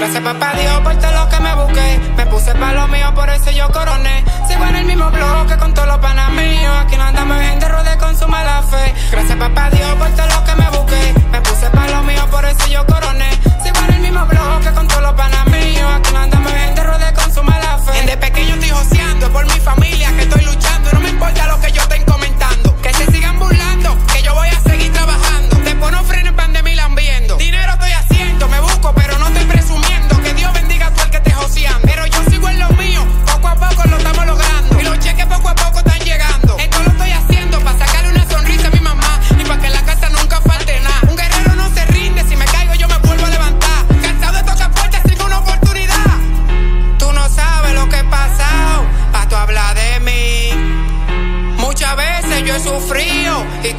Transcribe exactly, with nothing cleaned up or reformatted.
Gracias papá Dios por todo lo que me busqué. Me puse pa' lo mío, por eso yo coroné. Sigo en el mismo bloque con todos los panas míos. Aquí no andamos en gente rode con su mala fe. Gracias papá Dios por todo lo que me busqué. Me puse pa' lo mío, por eso yo coroné.